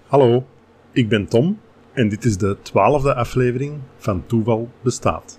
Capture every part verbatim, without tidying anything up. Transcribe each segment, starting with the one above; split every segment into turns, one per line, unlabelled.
Hallo, ik ben Tom en dit is de twaalfde aflevering van Toeval Bestaat.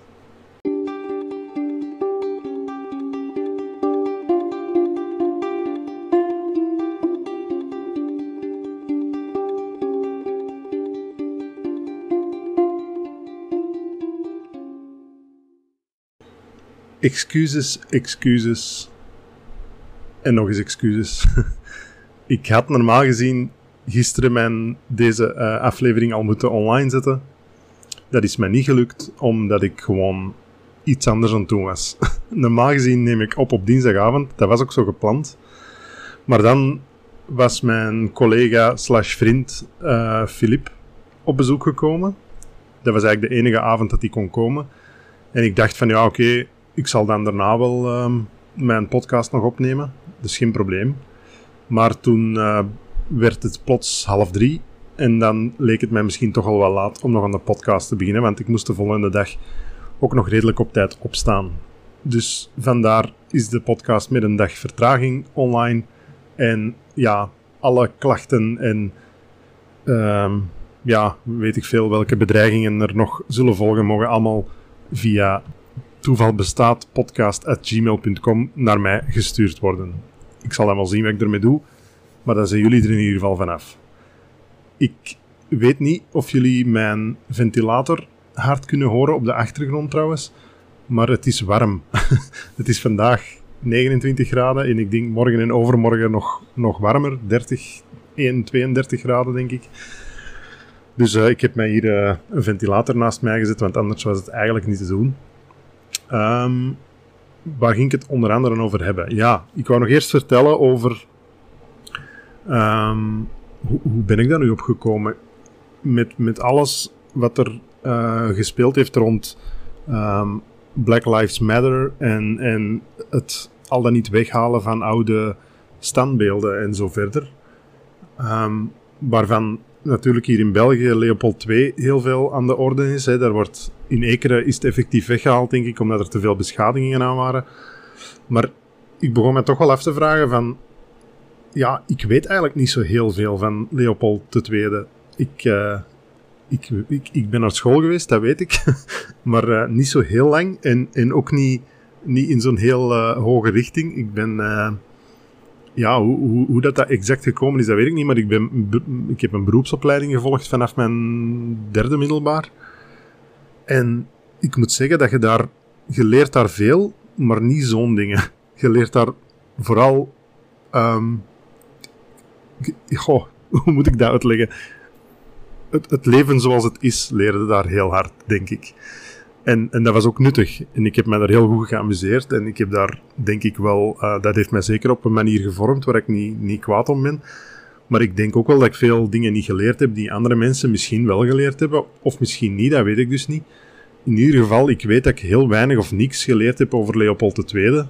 Excuses, excuses en nog eens excuses. Ik had normaal gezien gisteren mijn, deze uh, aflevering al moeten online zetten. Dat is mij niet gelukt, omdat ik gewoon iets anders aan het doen was. Normaal gezien neem ik op op dinsdagavond, dat was ook zo gepland. Maar dan was mijn collega slash vriend uh, Filip op bezoek gekomen. Dat was eigenlijk de enige avond dat hij kon komen. En ik dacht van ja oké, okay, ik zal dan daarna wel uh, mijn podcast nog opnemen. Dat is geen probleem. Maar toen uh, werd het plots half drie. En dan leek het mij misschien toch al wel laat om nog aan de podcast te beginnen. Want ik moest de volgende dag ook nog redelijk op tijd opstaan. Dus vandaar is de podcast met een dag vertraging online. En ja, alle klachten en uh, ja, weet ik veel welke bedreigingen er nog zullen volgen, mogen allemaal via toevalbestaatpodcast at gmail dot com naar mij gestuurd worden. Ik zal dan wel zien wat ik ermee doe, maar dan zijn jullie er in ieder geval vanaf. Ik weet niet of jullie mijn ventilator hard kunnen horen op de achtergrond trouwens, maar het is warm. Het is vandaag negenentwintig graden en ik denk morgen en overmorgen nog, nog warmer, dertig, één, tweeëndertig graden denk ik. Dus uh, ik heb mij hier uh, een ventilator naast mij gezet, want anders was het eigenlijk niet te doen. Um, waar ging ik het onder andere over hebben? Ja, ik wou nog eerst vertellen over... Um, hoe, hoe ben ik daar nu op gekomen? Met, met alles wat er uh, gespeeld heeft rond um, Black Lives Matter en, en het al dan niet weghalen van oude standbeelden en zo verder. Um, waarvan natuurlijk hier in België Leopold twee heel veel aan de orde is. Hè. Daar wordt in Ekeren is het effectief weggehaald, denk ik, omdat er te veel beschadigingen aan waren. Maar ik begon me toch wel af te vragen van... Ja, ik weet eigenlijk niet zo heel veel van Leopold de Tweede. Ik, uh, ik, ik, ik ben naar school geweest, dat weet ik. Maar uh, niet zo heel lang. En, en ook niet, niet in zo'n heel uh, hoge richting. Ik ben... Uh, ja, hoe, hoe, hoe dat, dat exact gekomen is, dat weet ik niet. Maar ik, ben, ik heb een beroepsopleiding gevolgd vanaf mijn derde middelbaar. En ik moet zeggen dat je daar... Je leert daar veel, maar niet zo'n dingen. Je leert daar vooral... Um, goh, hoe moet ik dat uitleggen? Het, het leven zoals het is, leerde daar heel hard, denk ik. En, en dat was ook nuttig. En ik heb me daar heel goed geamuseerd. En ik heb daar, denk ik wel... Uh, dat heeft mij zeker op een manier gevormd waar ik niet, niet kwaad om ben. Maar ik denk ook wel dat ik veel dingen niet geleerd heb die andere mensen misschien wel geleerd hebben. Of misschien niet, dat weet ik dus niet. In ieder geval, ik weet dat ik heel weinig of niks geleerd heb over Leopold de Tweede.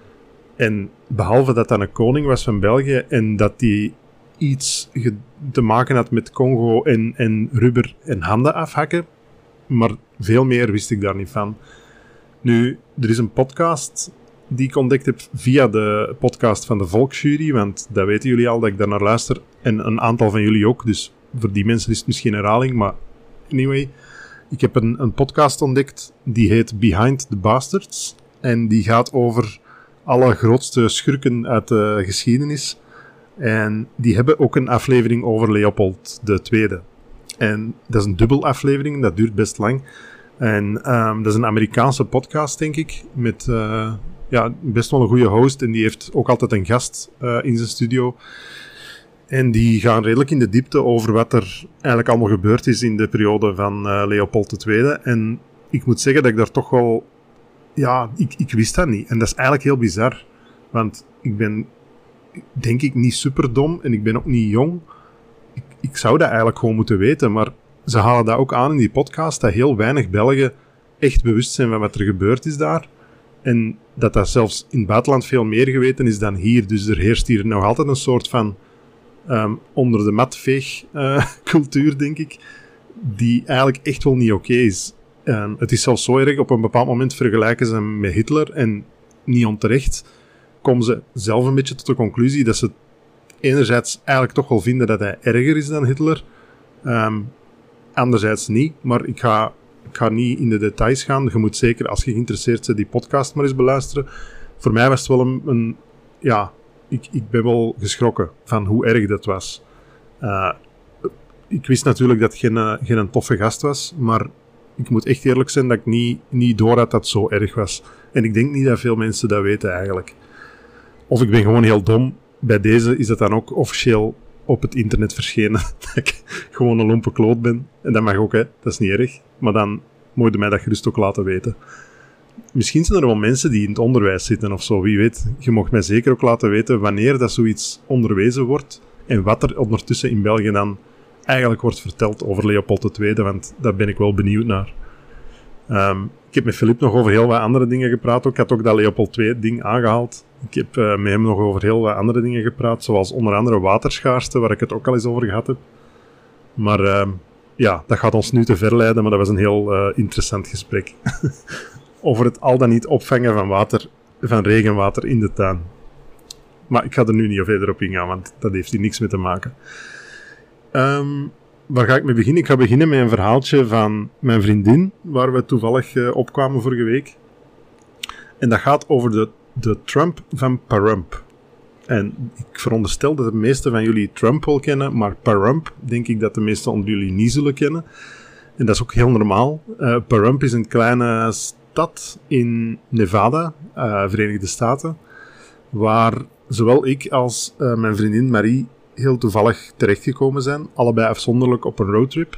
En behalve dat dat een koning was van België en dat hij iets ge- te maken had met Congo en, en rubber en handen afhakken. Maar veel meer wist ik daar niet van. Nu, er is een podcast die ik ontdekt heb via de podcast van de Volksjury, want dat weten jullie al dat ik daar naar luister. En een aantal van jullie ook, dus voor die mensen is het misschien een herhaling, maar anyway. Ik heb een, een podcast ontdekt, die heet Behind the Bastards. En die gaat over alle grootste schurken uit de geschiedenis. En die hebben ook een aflevering over Leopold de Tweede. En dat is een dubbel aflevering, dat duurt best lang. En um, dat is een Amerikaanse podcast, denk ik, met uh, ja, best wel een goede host. En die heeft ook altijd een gast uh, in zijn studio. En die gaan redelijk in de diepte over wat er eigenlijk allemaal gebeurd is in de periode van uh, Leopold de Tweede. En ik moet zeggen dat ik daar toch wel... Ja, ik, ik wist dat niet. En dat is eigenlijk heel bizar. Want ik ben, denk ik, niet superdom en ik ben ook niet jong. Ik, ik zou dat eigenlijk gewoon moeten weten, maar ze halen dat ook aan in die podcast, dat heel weinig Belgen echt bewust zijn van wat er gebeurd is daar. En dat dat zelfs in het buitenland veel meer geweten is dan hier. Dus er heerst hier nog altijd een soort van um, onder de mat veeg uh, cultuur, denk ik, die eigenlijk echt wel niet oké is. Um, het is zelfs zo erg, op een bepaald moment vergelijken ze hem met Hitler en niet onterecht komen ze zelf een beetje tot de conclusie dat ze enerzijds eigenlijk toch wel vinden dat hij erger is dan Hitler, Um, anderzijds niet, maar ik ga, ik ga niet in de details gaan. Je moet zeker, als je geïnteresseerd bent, die podcast maar eens beluisteren. Voor mij was het wel een... een ja, ik, ik ben wel geschrokken van hoe erg dat was. Uh, ik wist natuurlijk dat het geen, uh, geen toffe gast was, maar ik moet echt eerlijk zijn dat ik niet, niet door had dat het zo erg was. En ik denk niet dat veel mensen dat weten eigenlijk. Of ik ben gewoon heel dom. Bij deze is dat dan ook officieel op het internet verschenen. Dat ik gewoon een lompe kloot ben. En dat mag ook, hè. Dat is niet erg. Maar dan moet je mij dat gerust ook laten weten. Misschien zijn er wel mensen die in het onderwijs zitten of zo. Wie weet. Je mag mij zeker ook laten weten wanneer dat zoiets onderwezen wordt. En wat er ondertussen in België dan eigenlijk wordt verteld over Leopold de Tweede. Want daar ben ik wel benieuwd naar. Um, ik heb met Filip nog over heel wat andere dingen gepraat. Ook. Ik had ook dat Leopold de Tweede ding aangehaald. Ik heb uh, met hem nog over heel wat andere dingen gepraat. Zoals onder andere waterschaarste, waar ik het ook al eens over gehad heb. Maar uh, ja, dat gaat ons nu te ver leiden. Maar dat was een heel uh, interessant gesprek. Over het al dan niet opvangen van water, van regenwater in de tuin. Maar ik ga er nu niet verder op ingaan, want dat heeft hier niks mee te maken. Um, waar ga ik mee beginnen? Ik ga beginnen met een verhaaltje van mijn vriendin, waar we toevallig uh, opkwamen vorige week. En dat gaat over de, de Trump van Pahrump. En ik veronderstel dat de meeste van jullie Trump wel kennen, maar Pahrump denk ik dat de meeste onder jullie niet zullen kennen. En dat is ook heel normaal. Uh, Pahrump is een kleine stad in Nevada, uh, Verenigde Staten, waar zowel ik als uh, mijn vriendin Marie heel toevallig terechtgekomen zijn. Allebei afzonderlijk op een roadtrip.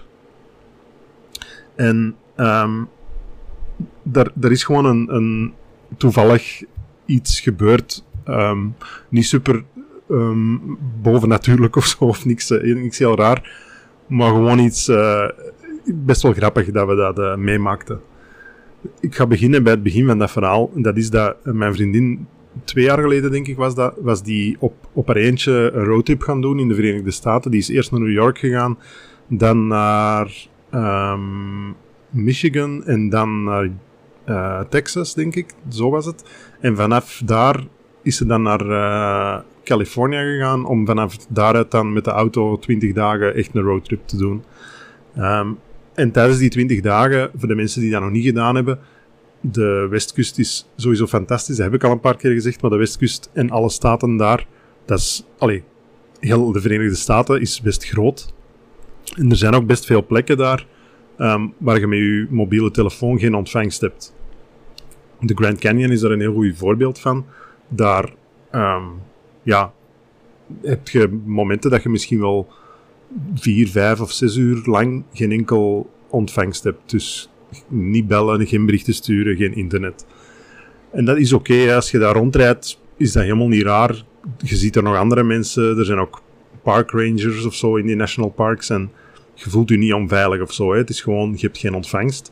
En um, daar, daar is gewoon een, een toevallig iets gebeurd. Um, niet super um, bovennatuurlijk of zo, of niks, uh, niks heel raar. Maar gewoon iets uh, best wel grappig dat we dat uh, meemaakten. Ik ga beginnen bij het begin van dat verhaal. Dat is dat uh, mijn vriendin... Twee jaar geleden, denk ik, was, dat, was die op, op haar eentje een roadtrip gaan doen in de Verenigde Staten. Die is eerst naar New York gegaan, dan naar um, Michigan en dan naar uh, Texas, denk ik. Zo was het. En vanaf daar is ze dan naar uh, Californië gegaan om vanaf daaruit dan met de auto twintig dagen echt een roadtrip te doen. Um, en tijdens die twintig dagen, voor de mensen die dat nog niet gedaan hebben, de Westkust is sowieso fantastisch, dat heb ik al een paar keer gezegd, maar de Westkust en alle staten daar, dat is, allee, heel de Verenigde Staten is best groot. En er zijn ook best veel plekken daar, um, waar je met je mobiele telefoon geen ontvangst hebt. De Grand Canyon is daar een heel goed voorbeeld van. Daar, um, ja, heb je momenten dat je misschien wel vier, vijf of zes uur lang geen enkel ontvangst hebt. Dus niet bellen, geen berichten sturen, geen internet. En dat is oké, okay, als je daar rondrijdt, is dat helemaal niet raar. Je ziet er nog andere mensen, er zijn ook park rangers of zo in die national parks en je voelt je niet onveilig of zo. Hè. Het is gewoon, je hebt geen ontvangst.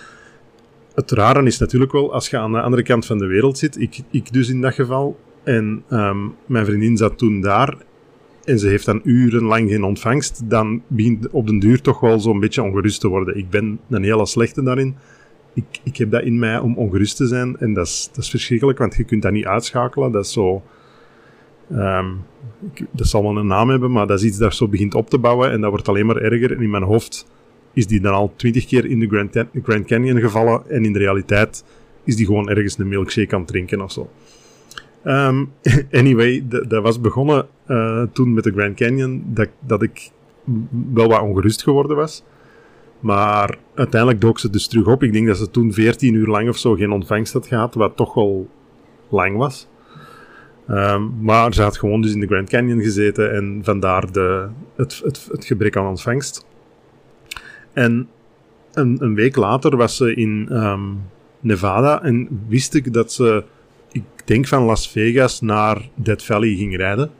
Het rare is natuurlijk wel, als je aan de andere kant van de wereld zit, ik, ik dus in dat geval, en um, mijn vriendin zat toen daar, en ze heeft dan urenlang geen ontvangst, dan begint op den duur toch wel zo'n beetje ongerust te worden. Ik ben een hele slechte daarin. Ik, ik heb dat in mij om ongerust te zijn, en dat is, dat is verschrikkelijk, want je kunt dat niet uitschakelen. Dat is zo... Um, ik, dat zal wel een naam hebben, maar dat is iets dat zo begint op te bouwen, en dat wordt alleen maar erger. En in mijn hoofd is die dan al twintig keer in de Grand, Grand Canyon gevallen, en in de realiteit is die gewoon ergens een milkshake aan het drinken of zo. Um, anyway, d- dat was begonnen uh, toen met de Grand Canyon, dat, dat ik wel wat ongerust geworden was. Maar uiteindelijk dook ze dus terug op. Ik denk dat ze toen veertien uur lang of zo geen ontvangst had gehad, wat toch wel lang was. Um, maar ze had gewoon dus in de Grand Canyon gezeten en vandaar de, het, het, het gebrek aan ontvangst. En een, een week later was ze in um, Nevada en wist ik dat ze... Ik denk van Las Vegas naar Death Valley ging rijden.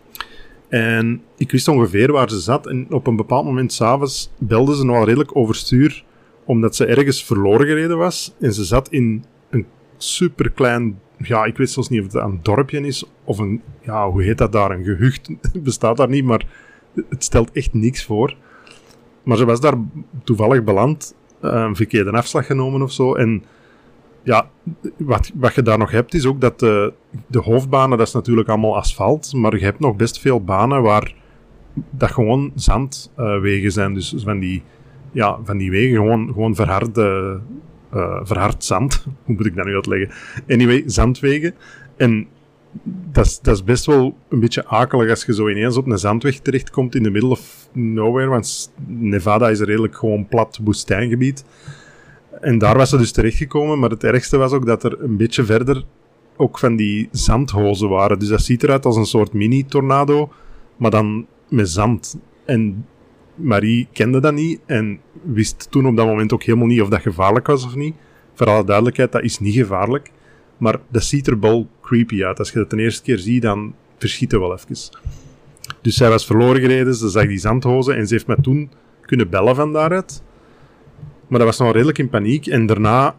En ik wist ongeveer waar ze zat. En op een bepaald moment s'avonds belde ze nogal redelijk overstuur, omdat ze ergens verloren gereden was. En ze zat in een superklein... Ja, ik weet zelfs niet of het een dorpje is, of een... Ja, hoe heet dat daar? Een gehucht bestaat daar niet, maar het stelt echt niks voor. Maar ze was daar toevallig beland, een verkeerde afslag genomen of zo, en... Ja, wat, wat je daar nog hebt is ook dat de, de hoofdbanen, dat is natuurlijk allemaal asfalt, maar je hebt nog best veel banen waar dat gewoon zandwegen uh, zijn. Dus van die, ja, van die wegen gewoon, gewoon verharde, uh, verhard zand. Hoe moet ik dat nu uitleggen? Anyway, zandwegen. En dat is, dat is best wel een beetje akelig als je zo ineens op een zandweg terechtkomt in the middle of nowhere. Want Nevada is een redelijk gewoon plat woestijngebied. En daar was ze dus terechtgekomen. Maar het ergste was ook dat er een beetje verder ook van die zandhozen waren. Dus dat ziet eruit als een soort mini-tornado, maar dan met zand. En Marie kende dat niet en wist toen op dat moment ook helemaal niet of dat gevaarlijk was of niet. Voor alle duidelijkheid, dat is niet gevaarlijk. Maar dat ziet er bol creepy uit. Als je dat de eerste keer ziet, dan verschiet het wel even. Dus zij was verloren gereden, ze zag die zandhozen en ze heeft me toen kunnen bellen van daaruit. Maar dat was nog redelijk in paniek. En daarna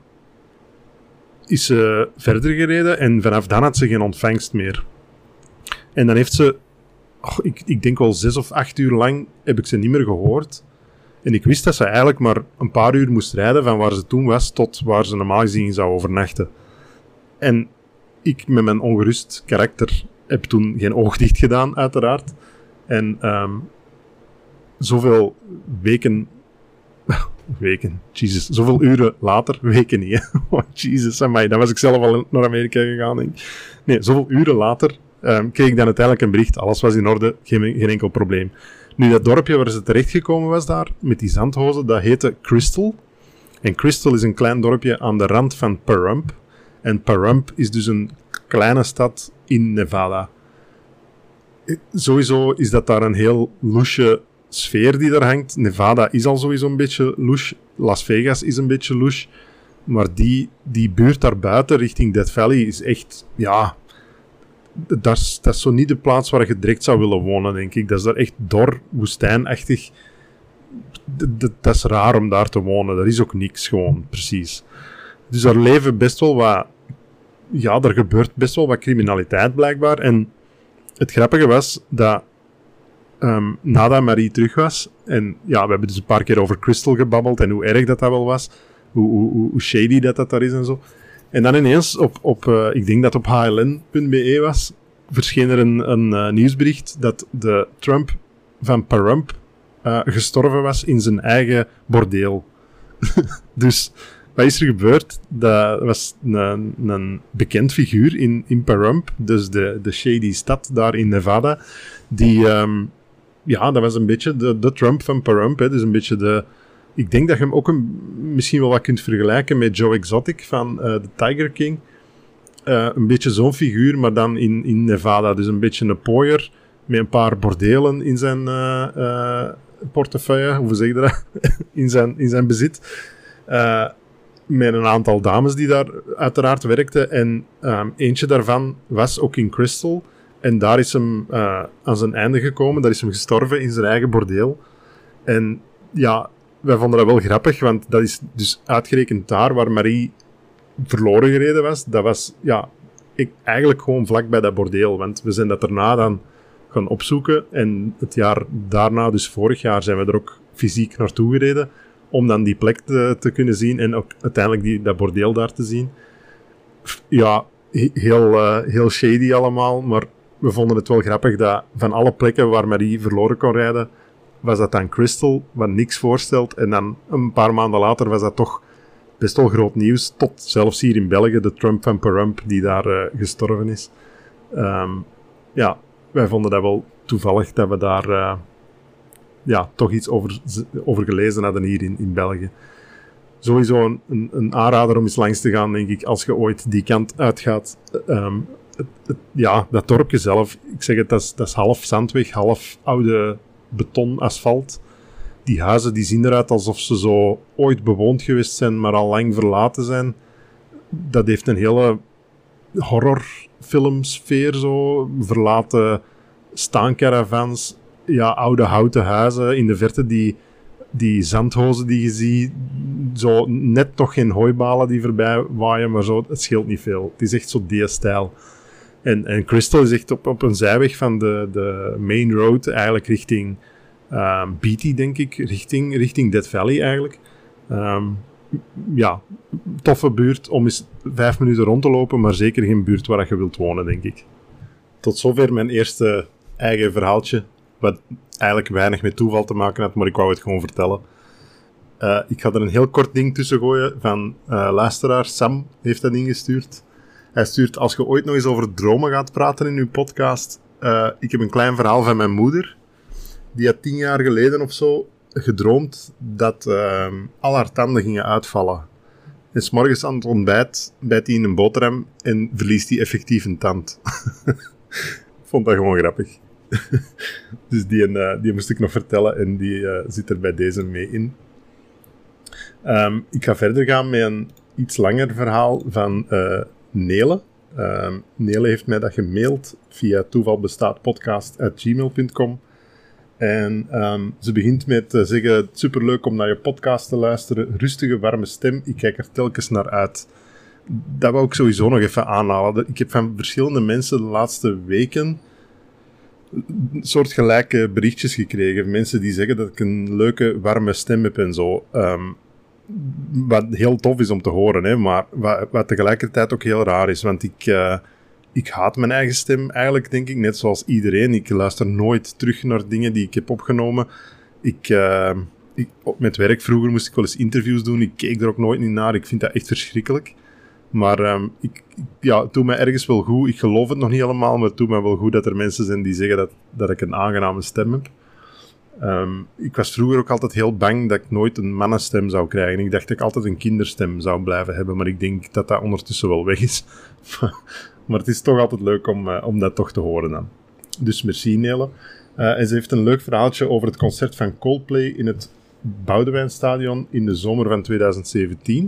is ze verder gereden en vanaf dan had ze geen ontvangst meer. En dan heeft ze, oh, ik, ik denk wel zes of acht uur lang, heb ik ze niet meer gehoord. En ik wist dat ze eigenlijk maar een paar uur moest rijden van waar ze toen was tot waar ze normaal gezien zou overnachten. En ik met mijn ongerust karakter heb toen geen oog dicht gedaan, uiteraard. En um, zoveel weken... Weken, Jesus. Zoveel uren later, weken niet, hè. Oh, Jesus, amai, dan was ik zelf al naar Amerika gegaan, denk ik. Nee, zoveel uren later um, kreeg ik dan uiteindelijk een bericht. Alles was in orde, geen, geen enkel probleem. Nu, dat dorpje waar ze terechtgekomen was daar, met die zandhozen, dat heette Crystal. En Crystal is een klein dorpje aan de rand van Pahrump. En Pahrump is dus een kleine stad in Nevada. Sowieso is dat daar een heel louche sfeer die daar hangt. Nevada is al sowieso een beetje louche. Las Vegas is een beetje louche. Maar die, die buurt daarbuiten, richting Death Valley, is echt, ja... Dat is, dat is zo niet de plaats waar je direct zou willen wonen, denk ik. Dat is daar echt dor, woestijnachtig. D- d- dat is raar om daar te wonen. Er is ook niks gewoon, precies. Dus daar leven best wel wat... Ja, er gebeurt best wel wat criminaliteit, blijkbaar. En het grappige was dat... Um, nadat Marie terug was... En ja, we hebben dus een paar keer over Crystal gebabbeld en hoe erg dat dat wel was. Hoe, hoe, hoe shady dat dat daar is en zo. En dan ineens, op, op uh, ik denk dat het op H L N punt B E was, verscheen er een, een uh, nieuwsbericht dat de Trump van Pahrump uh, gestorven was in zijn eigen bordeel. Dus, wat is er gebeurd? Dat was een, een bekend figuur in, in Pahrump, dus de, de shady stad daar in Nevada, die, um, ja, dat was een beetje de, de Trump van Pahrump, hè, dus een beetje de... Ik denk dat je hem ook een, misschien wel wat kunt vergelijken met Joe Exotic van uh, The Tiger King. Uh, een beetje zo'n figuur, maar dan in, in Nevada. Dus een beetje een pooier met een paar bordelen in zijn uh, uh, portefeuille. Hoe zeg je dat? in, zijn, in zijn bezit. Uh, met een aantal dames die daar uiteraard werkten. En um, eentje daarvan was ook in Crystal. En daar is hem uh, aan zijn einde gekomen. Daar is hem gestorven in zijn eigen bordeel. En ja... Wij vonden dat wel grappig, want dat is dus uitgerekend daar waar Marie verloren gereden was. Dat was ja, ik, eigenlijk gewoon vlak bij dat bordeel. Want we zijn dat daarna dan gaan opzoeken. En het jaar daarna, dus vorig jaar, zijn we er ook fysiek naartoe gereden. Om dan die plek te, te kunnen zien en ook uiteindelijk die, dat bordeel daar te zien. Ja, heel, uh, heel shady allemaal. Maar we vonden het wel grappig dat van alle plekken waar Marie verloren kon rijden... was dat dan Crystal, wat niks voorstelt. En dan een paar maanden later was dat toch best wel groot nieuws. Tot zelfs hier in België, de Trump van Pahrump, die daar uh, gestorven is. Um, ja, wij vonden dat wel toevallig dat we daar uh, ja, toch iets over, over gelezen hadden hier in, in België. Sowieso een, een, een aanrader om eens langs te gaan, denk ik, als je ooit die kant uitgaat. Um, het, het, ja, dat dorpje zelf, ik zeg het, dat is, dat is half zandweg, half oude... beton, asfalt. Die huizen die zien eruit alsof ze zo ooit bewoond geweest zijn, maar al lang verlaten zijn. Dat heeft een hele horrorfilmsfeer zo. Verlaten staancaravans, ja, oude houten huizen. In de verte die, die zandhozen die je ziet. Zo net nog geen hooibalen die voorbij waaien, maar zo, het scheelt niet veel. Het is echt zo die stijl. En, en Crystal is echt op, op een zijweg van de, de main road, eigenlijk richting um, Beatty, denk ik, richting, richting Death Valley eigenlijk. Um, ja, toffe buurt om eens vijf minuten rond te lopen, maar zeker geen buurt waar je wilt wonen, denk ik. Tot zover mijn eerste eigen verhaaltje, wat eigenlijk weinig met toeval te maken had, maar ik wou het gewoon vertellen. Uh, ik ga er een heel kort ding tussen gooien van uh, luisteraar. Sam heeft dat ingestuurd. Hij stuurt, als je ooit nog eens over dromen gaat praten in uw podcast. Uh, ik heb een klein verhaal van mijn moeder. Die had tien jaar geleden of zo gedroomd dat uh, al haar tanden gingen uitvallen. En 's morgens aan het ontbijt bijt hij in een boterham en verliest hij effectief een tand. Ik vond dat gewoon grappig. Dus die, uh, die moest ik nog vertellen en die uh, zit er bij deze mee in. Um, ik ga verder gaan met een iets langer verhaal van uh, Nele. Um, Nele heeft mij dat gemaild via toevalbestaatpodcast at gmail punt com. En um, ze begint met te zeggen, superleuk om naar je podcast te luisteren, rustige, warme stem, ik kijk er telkens naar uit. Dat wou ik sowieso nog even aanhalen. Ik heb van verschillende mensen de laatste weken soortgelijke berichtjes gekregen. Mensen die zeggen dat ik een leuke, warme stem heb en zo. Um, wat heel tof is om te horen, hè, maar wat, wat tegelijkertijd ook heel raar is, want ik... Uh, Ik haat mijn eigen stem eigenlijk, denk ik, net zoals iedereen. Ik luister nooit terug naar dingen die ik heb opgenomen. Ik, uh, ik, met werk vroeger moest ik wel eens interviews doen. Ik keek er ook nooit niet naar. Ik vind dat echt verschrikkelijk. Maar um, ik, ja, het doet mij ergens wel goed. Ik geloof het nog niet helemaal, maar het doet mij wel goed dat er mensen zijn die zeggen dat, dat ik een aangename stem heb. Um, ik was vroeger ook altijd heel bang dat ik nooit een mannenstem zou krijgen. Ik dacht dat ik altijd een kinderstem zou blijven hebben, maar ik denk dat dat ondertussen wel weg is. Maar het is toch altijd leuk om, uh, om dat toch te horen dan. Dus merci Nele. Uh, en ze heeft een leuk verhaaltje over het concert van Coldplay in het Boudewijnstadion in de zomer van twintig zeventien.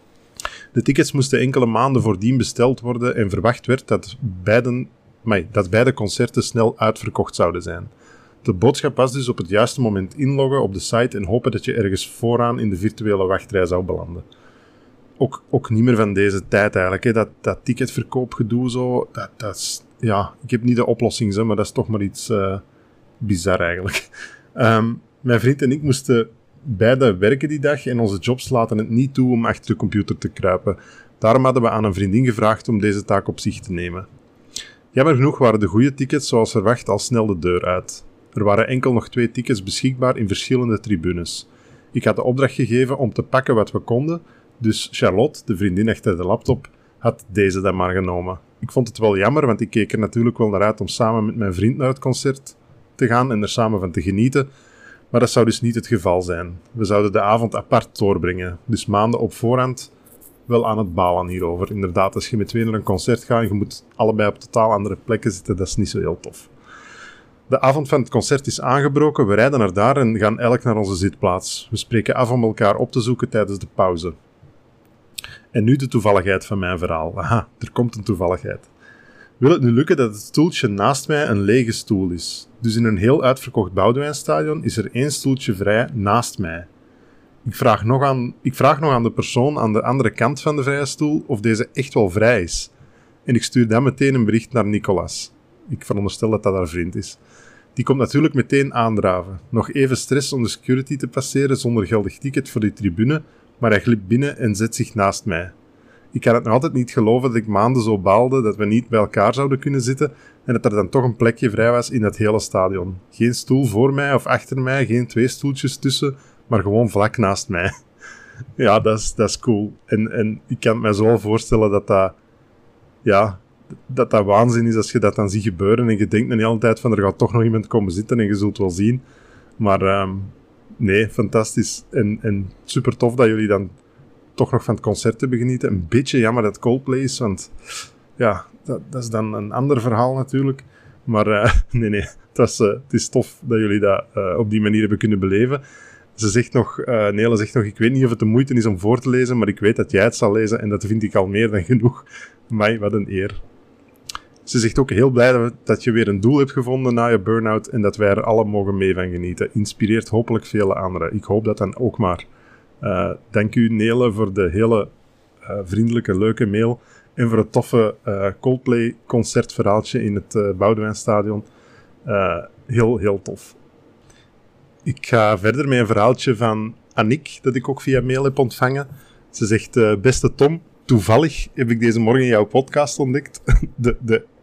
De tickets moesten enkele maanden voordien besteld worden en verwacht werd dat beide, maar, dat beide concerten snel uitverkocht zouden zijn. De boodschap was dus op het juiste moment inloggen op de site en hopen dat je ergens vooraan in de virtuele wachtrij zou belanden. Ook, ook niet meer van deze tijd eigenlijk. Hè. Dat, dat ticketverkoopgedoe zo, dat, dat is, ja, ik heb niet de oplossing, zo, maar dat is toch maar iets uh, bizar eigenlijk. Um, mijn vriend en ik moesten beide werken die dag en onze jobs laten het niet toe om achter de computer te kruipen. Daarom hadden we aan een vriendin gevraagd om deze taak op zich te nemen. Jammer genoeg waren de goede tickets zoals verwacht al snel de deur uit. Er waren enkel nog twee tickets beschikbaar in verschillende tribunes. Ik had de opdracht gegeven om te pakken wat we konden, dus Charlotte, de vriendin achter de laptop, had deze dan maar genomen. Ik vond het wel jammer, want ik keek er natuurlijk wel naar uit om samen met mijn vriend naar het concert te gaan en er samen van te genieten. Maar dat zou dus niet het geval zijn. We zouden de avond apart doorbrengen, dus maanden op voorhand wel aan het balen hierover. Inderdaad, als je met twee naar een concert gaat en je moet allebei op totaal andere plekken zitten, dat is niet zo heel tof. De avond van het concert is aangebroken, we rijden naar daar en gaan elk naar onze zitplaats. We spreken af om elkaar op te zoeken tijdens de pauze. En nu de toevalligheid van mijn verhaal. Aha, er komt een toevalligheid. Wil het nu lukken dat het stoeltje naast mij een lege stoel is? Dus in een heel uitverkocht Boudewijnstadion is er één stoeltje vrij naast mij. Ik vraag, nog aan, ik vraag nog aan de persoon aan de andere kant van de vrije stoel of deze echt wel vrij is. En ik stuur dan meteen een bericht naar Nicolas. Ik veronderstel dat dat haar vriend is. Die komt natuurlijk meteen aandraven. Nog even stress om de security te passeren zonder geldig ticket voor die tribune, maar hij glipt binnen en zet zich naast mij. Ik kan het nog altijd niet geloven dat ik maanden zo baalde dat we niet bij elkaar zouden kunnen zitten en dat er dan toch een plekje vrij was in het hele stadion. Geen stoel voor mij of achter mij, geen twee stoeltjes tussen, maar gewoon vlak naast mij. Ja, dat is, dat is cool. En, en ik kan me zo wel voorstellen dat dat, ja, dat dat waanzin is als je dat dan ziet gebeuren en je denkt de hele tijd van er gaat toch nog iemand komen zitten en je zult wel zien. Maar um, nee, fantastisch. En, en super tof dat jullie dan toch nog van het concert hebben genieten. Een beetje jammer dat Coldplay is, want ja, dat, dat is dan een ander verhaal natuurlijk. Maar uh, nee, nee, het, was, uh, het is tof dat jullie dat uh, op die manier hebben kunnen beleven. Ze zegt nog, uh, Nele zegt nog, ik weet niet of het de moeite is om voor te lezen, maar ik weet dat jij het zal lezen en dat vind ik al meer dan genoeg. Amai, wat een eer. Ze zegt ook heel blij dat, dat je weer een doel hebt gevonden na je burn-out en dat wij er alle mogen mee van genieten. Inspireert hopelijk vele anderen. Ik hoop dat dan ook maar. Uh, dank u Nele voor de hele uh, vriendelijke, leuke mail en voor het toffe uh, Coldplay concertverhaaltje in het uh, Boudewijnstadion. Uh, heel, heel tof. Ik ga verder met een verhaaltje van Annick, dat ik ook via mail heb ontvangen. Ze zegt, uh, beste Tom, toevallig heb ik deze morgen jouw podcast ontdekt. De, de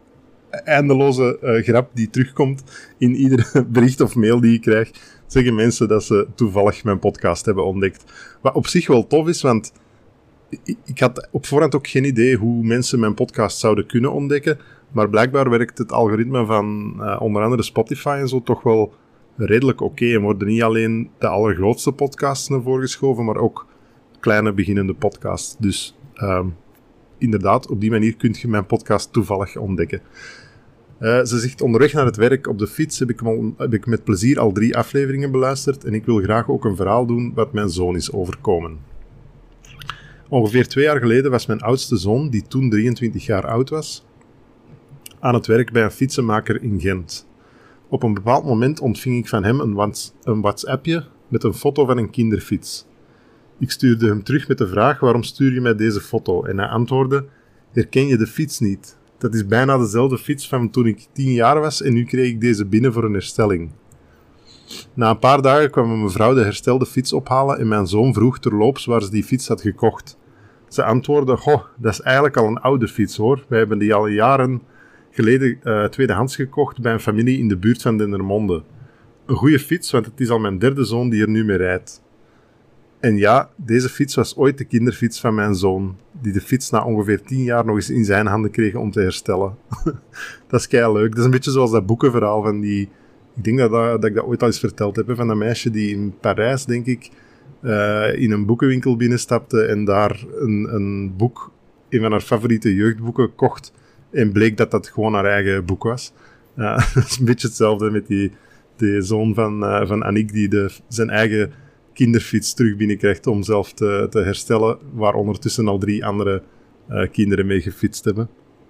eindeloze uh, grap die terugkomt in iedere bericht of mail die ik krijg. Zeggen mensen dat ze toevallig mijn podcast hebben ontdekt. Wat op zich wel tof is, want ik, ik had op voorhand ook geen idee hoe mensen mijn podcast zouden kunnen ontdekken. Maar blijkbaar werkt het algoritme van uh, onder andere Spotify en zo toch wel redelijk oké. Okay. En worden niet alleen de allergrootste podcasts naar voren geschoven, maar ook kleine beginnende podcasts. Dus um, inderdaad, op die manier kun je mijn podcast toevallig ontdekken. Uh, ze zegt, onderweg naar het werk op de fiets heb ik, al, heb ik met plezier al drie afleveringen beluisterd en ik wil graag ook een verhaal doen wat mijn zoon is overkomen. Ongeveer twee jaar geleden was mijn oudste zoon, die toen drieëntwintig jaar oud was, aan het werk bij een fietsenmaker in Gent. Op een bepaald moment ontving ik van hem een, whats- een WhatsAppje met een foto van een kinderfiets. Ik stuurde hem terug met de vraag, waarom stuur je mij deze foto? En hij antwoordde, herken je de fiets niet? Dat is bijna dezelfde fiets van toen ik tien jaar was en nu kreeg ik deze binnen voor een herstelling. Na een paar dagen kwam een mevrouw de herstelde fiets ophalen en mijn zoon vroeg terloops waar ze die fiets had gekocht. Ze antwoordde, goh, dat is eigenlijk al een oude fiets hoor. Wij hebben die al jaren geleden uh, tweedehands gekocht bij een familie in de buurt van Dendermonde. Een goede fiets, want het is al mijn derde zoon die er nu mee rijdt. En ja, deze fiets was ooit de kinderfiets van mijn zoon, die de fiets na ongeveer tien jaar nog eens in zijn handen kreeg om te herstellen. Dat is keileuk. Dat is een beetje zoals dat boekenverhaal van die... Ik denk dat, dat, dat ik dat ooit al eens verteld heb, hè, van dat meisje die in Parijs, denk ik, uh, in een boekenwinkel binnenstapte en daar een, een boek, een van haar favoriete jeugdboeken, kocht en bleek dat dat gewoon haar eigen boek was. Uh, dat is een beetje hetzelfde met die, die zoon van, uh, van Annick, die de, zijn eigen kinderfiets terug binnenkrijgt om zelf te, te herstellen, waar ondertussen al drie andere uh, kinderen mee gefietst hebben.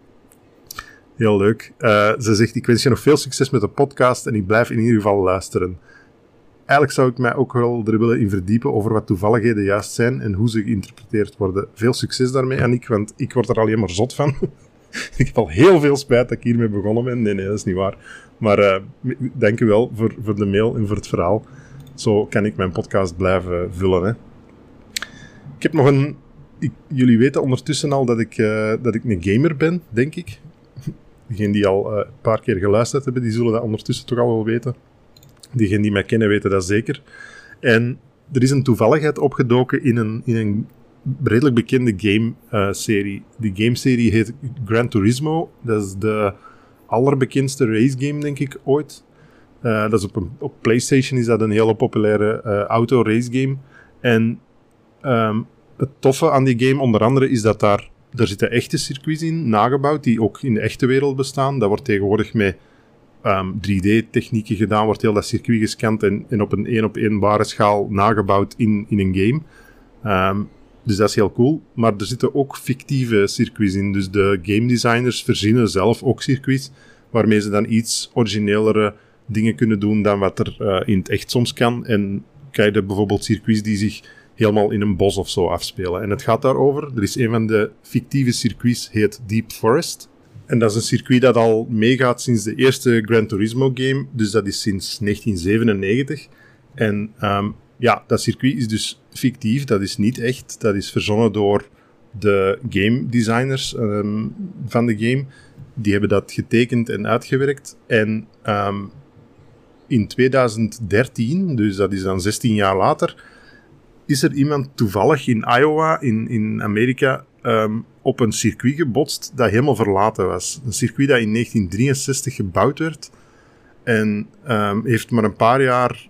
Heel leuk. Uh, ze zegt, ik wens je nog veel succes met de podcast en ik blijf in ieder geval luisteren. Eigenlijk zou ik mij ook wel er willen in verdiepen over wat toevalligheden juist zijn en hoe ze geïnterpreteerd worden. Veel succes daarmee, Annick, want ik word er alleen maar zot van. Ik heb al heel veel spijt dat ik hiermee begonnen ben. Nee, nee, dat is niet waar. Maar uh, dank u wel voor, voor de mail en voor het verhaal. Zo kan ik mijn podcast blijven vullen. Hè. Ik heb nog een... Ik, jullie weten ondertussen al dat ik, uh, dat ik een gamer ben, denk ik. Diegenen die al uh, een paar keer geluisterd hebben, die zullen dat ondertussen toch al wel weten. Diegenen die mij kennen, weten dat zeker. En er is een toevalligheid opgedoken in een, in een redelijk bekende game-serie. Uh, die game-serie heet Gran Turismo. Dat is de allerbekendste race-game, denk ik, ooit. Uh, dat is op, een, op PlayStation is dat een hele populaire uh, auto-race-game. En um, het toffe aan die game, onder andere, is dat daar... Daar zitten echte circuits in, nagebouwd, die ook in de echte wereld bestaan. Dat wordt tegenwoordig met um, drie D-technieken gedaan, wordt heel dat circuit gescand en, en op een één-op-één-bare schaal nagebouwd in, in een game. Um, dus dat is heel cool. Maar er zitten ook fictieve circuits in. Dus de game designers verzinnen zelf ook circuits, waarmee ze dan iets originelere dingen kunnen doen dan wat er uh, in het echt soms kan. En krijg je bijvoorbeeld circuits die zich helemaal in een bos of zo afspelen. En het gaat daarover. Er is een van de fictieve circuits, heet Deep Forest. En dat is een circuit dat al meegaat sinds de eerste Gran Turismo game. Dus dat is sinds negentien zevenennegentig. En um, ja, dat circuit is dus fictief. Dat is niet echt. Dat is verzonnen door de game designers um, van de game. Die hebben dat getekend en uitgewerkt. En um, in tweeduizend dertien, dus dat is dan zestien jaar later, is er iemand toevallig in Iowa, in, in Amerika, um, op een circuit gebotst dat helemaal verlaten was. Een circuit dat in negentien drieënzestig gebouwd werd en um, heeft maar een paar jaar,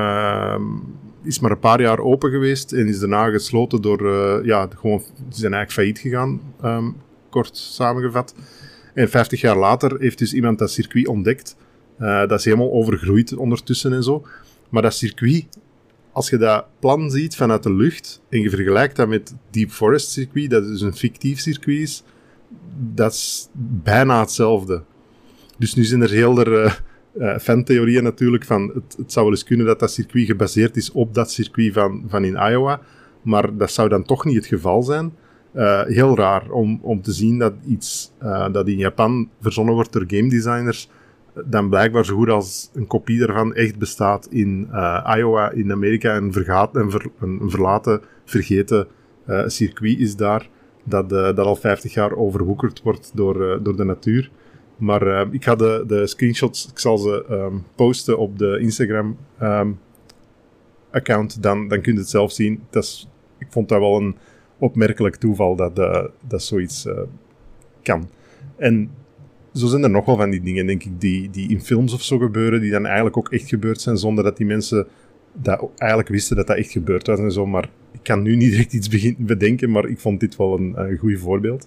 um, is maar een paar jaar open geweest en is daarna gesloten door, uh, ja, gewoon, ze zijn eigenlijk failliet gegaan, um, kort samengevat. En vijftig jaar later heeft dus iemand dat circuit ontdekt. Uh, dat is helemaal overgroeid ondertussen en zo. Maar dat circuit, als je dat plan ziet vanuit de lucht en je vergelijkt dat met Deep Forest circuit, dat dus een fictief circuit is, dat is bijna hetzelfde. Dus nu zijn er heel er uh, uh, fantheorieën natuurlijk van het, het zou wel eens kunnen dat dat circuit gebaseerd is op dat circuit van, van in Iowa, maar dat zou dan toch niet het geval zijn. Uh, heel raar om, om te zien dat iets uh, dat in Japan verzonnen wordt door game designers dan blijkbaar zo goed als een kopie daarvan echt bestaat in uh, Iowa, in Amerika. En vergaat, een, ver, een verlaten, vergeten uh, circuit is daar, dat, uh, dat al vijftig jaar overwoekerd wordt door, uh, door de natuur. Maar uh, ik ga de, de screenshots, ik zal ze um, posten op de Instagram um, account, dan, dan kun je het zelf zien. Dat is, ik vond dat wel een opmerkelijk toeval dat, uh, dat zoiets uh, kan. En zo zijn er nog wel van die dingen, denk ik, die, die in films of zo gebeuren, die dan eigenlijk ook echt gebeurd zijn, zonder dat die mensen dat eigenlijk wisten dat dat echt gebeurd was en zo. Maar ik kan nu niet direct iets begin, bedenken, maar ik vond dit wel een, een goed voorbeeld.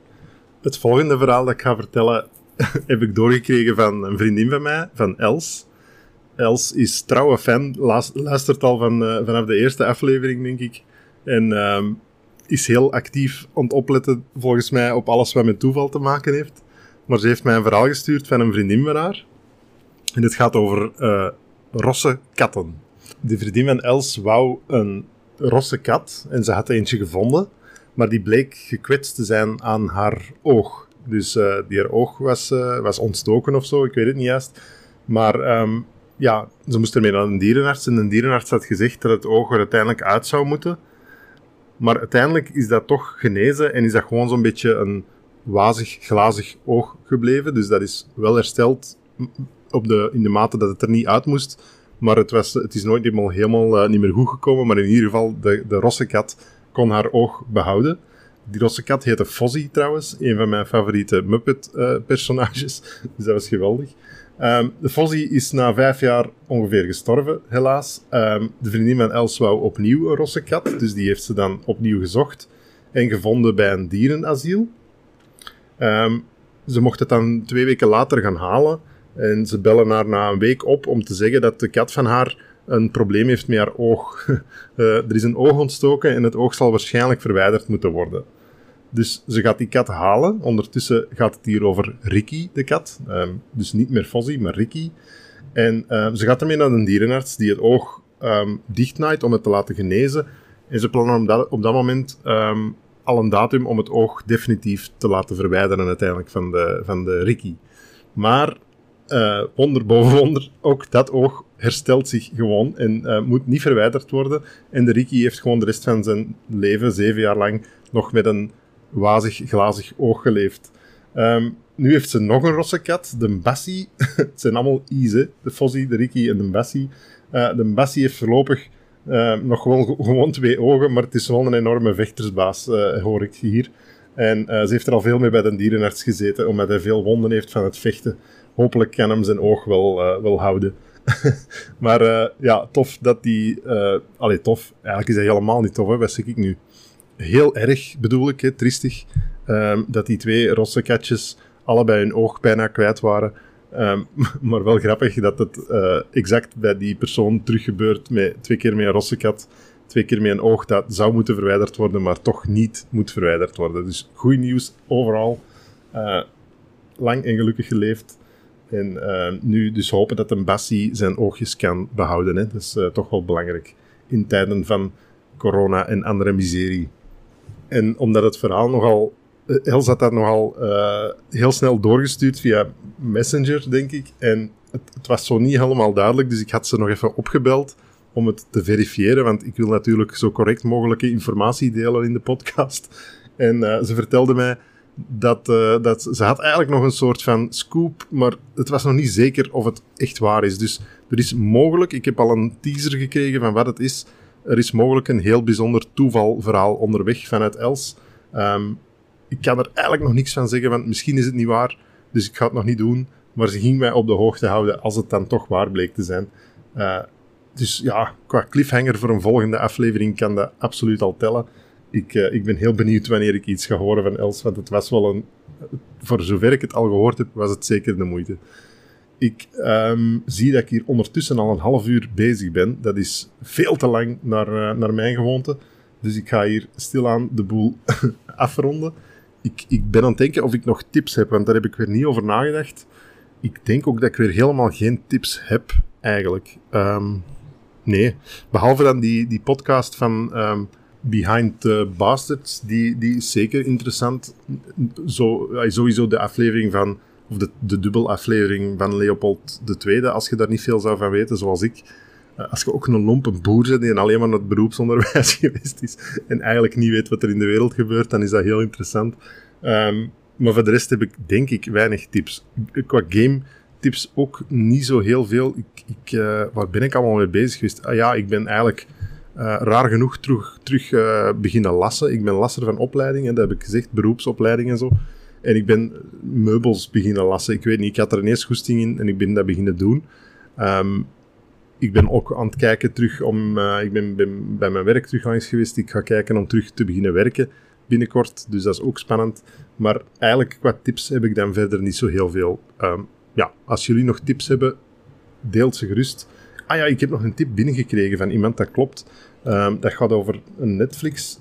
Het volgende verhaal dat ik ga vertellen, heb ik doorgekregen van een vriendin van mij, van Els. Els is trouwe fan, luistert al van, uh, vanaf de eerste aflevering, denk ik. En um, is heel actief aan het opletten, volgens mij, op alles wat met toeval te maken heeft. Maar ze heeft mij een verhaal gestuurd van een vriendin van haar. En het gaat over uh, rosse katten. De vriendin van Els wou een rosse kat. En ze had eentje gevonden. Maar die bleek gekwetst te zijn aan haar oog. Dus uh, die haar oog was, uh, was ontstoken of zo. Ik weet het niet juist. Maar um, ja, ze moest ermee naar een dierenarts. En de dierenarts had gezegd dat het oog er uiteindelijk uit zou moeten. Maar uiteindelijk is dat toch genezen. En is dat gewoon zo'n beetje een wazig, glazig oog gebleven. Dus dat is wel hersteld op de, in de mate dat het er niet uit moest. Maar het, was, het is nooit helemaal, helemaal uh, niet meer goed gekomen. Maar in ieder geval, de, de rosse kat kon haar oog behouden. Die rosse kat heette Fozzie trouwens. Een van mijn favoriete Muppet-personages. Uh, dus dat was geweldig. Um, de Fozzie is na vijf jaar ongeveer gestorven, helaas. Um, de vriendin van Els wou opnieuw een rosse kat. Dus die heeft ze dan opnieuw gezocht. En gevonden bij een dierenasiel. Um, ze mocht het dan twee weken later gaan halen. En ze bellen haar na een week op om te zeggen dat de kat van haar een probleem heeft met haar oog. uh, er is een oog ontstoken en het oog zal waarschijnlijk verwijderd moeten worden. Dus ze gaat die kat halen. Ondertussen gaat het hier over Ricky, de kat. Um, dus niet meer Fozzie, maar Ricky. En um, ze gaat ermee naar een dierenarts die het oog um, dichtnaait om het te laten genezen. En ze plannen op dat, op dat moment um, al een datum om het oog definitief te laten verwijderen uiteindelijk van de, van de Ricky. Maar uh, wonder boven wonder, ook dat oog herstelt zich gewoon en uh, moet niet verwijderd worden. En de Ricky heeft gewoon de rest van zijn leven, zeven jaar lang, nog met een wazig, glazig oog geleefd. Um, nu heeft ze nog een rosse kat, de Bassie. Het zijn allemaal I's, hè? De Fozzie, de Ricky en de Bassie. Uh, de Bassie heeft voorlopig uh, nog wel gewoon twee ogen, maar het is wel een enorme vechtersbaas, uh, hoor ik hier. En uh, ze heeft er al veel mee bij de dierenarts gezeten, omdat hij veel wonden heeft van het vechten. Hopelijk kan hem zijn oog wel, uh, wel houden. Maar uh, ja, tof dat die... Uh, allee, tof. Eigenlijk is dat helemaal niet tof, hè. Wat zeg ik nu? Heel erg, bedoel ik, hè, triestig, um, dat die twee rosse katjes allebei hun oog bijna kwijt waren. Um, maar wel grappig dat het uh, exact bij die persoon teruggebeurt met twee keer met een rosse kat, twee keer met een oog dat zou moeten verwijderd worden, maar toch niet moet verwijderd worden. Dus goed nieuws overal. Uh, lang en gelukkig geleefd. En uh, nu dus hopen dat een Bassie zijn oogjes kan behouden. Hè. Dat is uh, toch wel belangrijk in tijden van corona en andere miserie. En omdat het verhaal nogal... Els had dat nogal uh, heel snel doorgestuurd via Messenger, denk ik. En het, het was zo niet helemaal duidelijk, dus ik had ze nog even opgebeld om het te verifiëren, want ik wil natuurlijk zo correct mogelijke informatie delen in de podcast. En uh, ze vertelde mij dat, uh, dat ze had eigenlijk nog een soort van scoop, maar het was nog niet zeker of het echt waar is. Dus er is mogelijk, ik heb al een teaser gekregen van wat het is, er is mogelijk een heel bijzonder toevalverhaal onderweg vanuit Els. Um, ik kan er eigenlijk nog niks van zeggen, want misschien is het niet waar, dus ik ga het nog niet doen. Maar ze ging mij op de hoogte houden als het dan toch waar bleek te zijn. Uh, dus ja, qua cliffhanger voor een volgende aflevering kan dat absoluut al tellen. Ik, uh, ik ben heel benieuwd wanneer ik iets ga horen van Els, want het was wel een... Voor zover ik het al gehoord heb, was het zeker de moeite. Ik um, zie dat ik hier ondertussen al een half uur bezig ben. Dat is veel te lang naar, uh, naar mijn gewoonte. Dus ik ga hier stilaan de boel afronden. Ik, ik ben aan het denken of ik nog tips heb, want daar heb ik weer niet over nagedacht. Ik denk ook dat ik weer helemaal geen tips heb, eigenlijk. Um, nee, behalve dan die, die podcast van um, Behind the Bastards, die, die is zeker interessant. Zo, sowieso de aflevering van, of de, de dubbelaflevering van Leopold de Tweede, als je daar niet veel zou van weten, zoals ik. Uh, als je ook een lompe boer bent die alleen maar naar het beroepsonderwijs geweest is en eigenlijk niet weet wat er in de wereld gebeurt, dan is dat heel interessant. Um, Maar voor de rest heb ik, denk ik, weinig tips. Qua game tips ook niet zo heel veel. Ik, ik, uh, waar ben ik allemaal mee bezig geweest? Ah ja, ik ben eigenlijk uh, raar genoeg terug, terug uh, beginnen lassen. Ik ben lasser van opleidingen, dat heb ik gezegd, beroepsopleiding en zo. En ik ben meubels beginnen lassen. Ik weet niet, ik had er ineens goesting in en ik ben dat beginnen doen. Um, ik ben ook aan het kijken terug om... Uh, ik ben, ben bij mijn werk terug langs geweest. Ik ga kijken om terug te beginnen werken binnenkort. Dus dat is ook spannend. Maar eigenlijk qua tips heb ik dan verder niet zo heel veel. Um, ja, als jullie nog tips hebben, deelt ze gerust. Ah ja, ik heb nog een tip binnengekregen van iemand, dat klopt. Um, dat gaat over een Netflix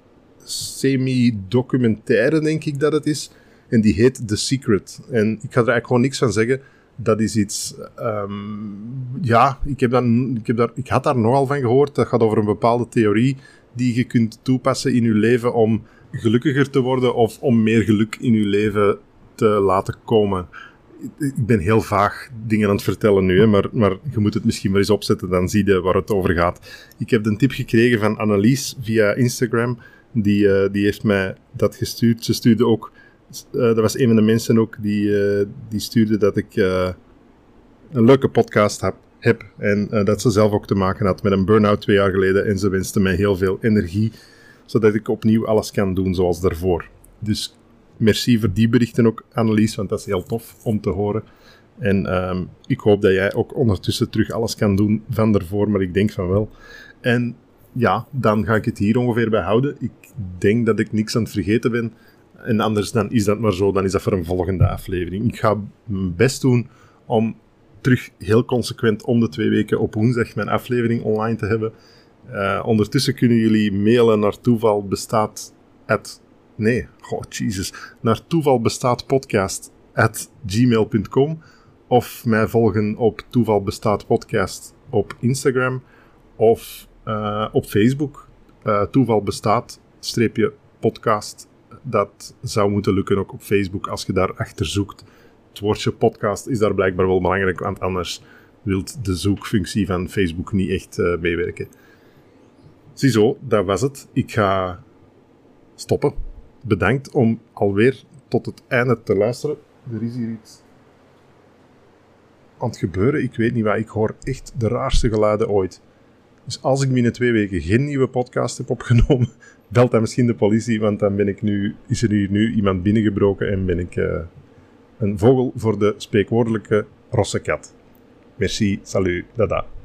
semi-documentaire, denk ik dat het is. En die heet The Secret. En ik ga er eigenlijk gewoon niks van zeggen. Dat is iets... Um, ja, ik, heb dan, ik, heb daar, ik had daar nogal van gehoord. Dat gaat over een bepaalde theorie die je kunt toepassen in je leven om gelukkiger te worden of om meer geluk in je leven te laten komen. Ik ben heel vaag dingen aan het vertellen nu, hè, maar, maar je moet het misschien maar eens opzetten, dan zie je waar het over gaat. Ik heb een tip gekregen van Annelies via Instagram. Die, uh, die heeft mij dat gestuurd. Ze stuurde ook... Uh, dat was een van de mensen ook die, uh, die stuurde dat ik uh, een leuke podcast heb. heb en uh, dat ze zelf ook te maken had met een burn-out twee jaar geleden. En ze wenste mij heel veel energie, zodat ik opnieuw alles kan doen zoals daarvoor. Dus merci voor die berichten ook, Annelies, want dat is heel tof om te horen. En um, ik hoop dat jij ook ondertussen terug alles kan doen van daarvoor, maar ik denk van wel. En ja, dan ga ik het hier ongeveer bij houden. Ik denk dat ik niks aan het vergeten ben. En anders dan is dat maar zo, dan is dat voor een volgende aflevering. Ik ga mijn best doen om terug heel consequent om de twee weken op woensdag mijn aflevering online te hebben. Uh, ondertussen kunnen jullie mailen naar toevalbestaat at, nee, oh Jesus, naar toevalbestaatpodcast at gmail dot com of mij volgen op toevalbestaatpodcast op Instagram of uh, op Facebook, uh, toevalbestaat-podcast. Dat zou moeten lukken ook op Facebook als je daar achter zoekt. Het woordje podcast is daar blijkbaar wel belangrijk, want anders wil de zoekfunctie van Facebook niet echt uh, meewerken. Ziezo, dat was het. Ik ga stoppen. Bedankt om alweer tot het einde te luisteren. Er is hier iets aan het gebeuren. Ik weet niet wat. Ik hoor echt de raarste geluiden ooit. Dus als ik binnen twee weken geen nieuwe podcast heb opgenomen, belt dan misschien de politie, want dan ben ik nu, is er hier nu iemand binnengebroken en ben ik uh, een vogel voor de spreekwoordelijke rosse kat. Merci, salut, dada.